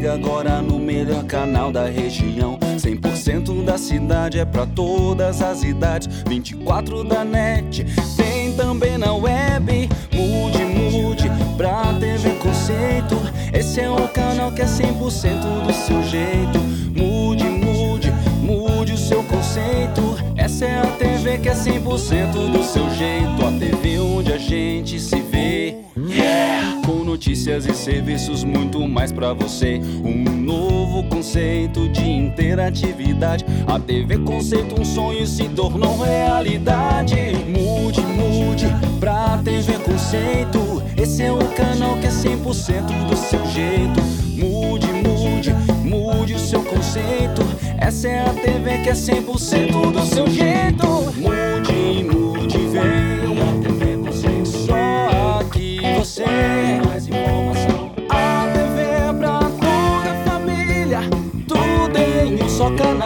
liga agora no melhor canal da região. 100% da cidade é pra todas as idades. 24 da net, tem também na web. Mude pra TV Conceito. Esse é um canal que é 100% do seu jeito. Mude o seu conceito. Essa é a TV que é 100% do seu jeito. A TV onde a gente se vê, com notícias e serviços, muito mais pra você. Um novo conceito de interatividade. A TV Conceito, um sonho se tornou realidade. Mude pra TV Conceito. Esse é um canal que é 100% do seu jeito. Mude o seu conceito. Essa é a TV que é 100% do seu jeito. Mude, vem a TV Conceito. Só aqui você mais informação. A TV é pra toda a família, tudo em um só canal.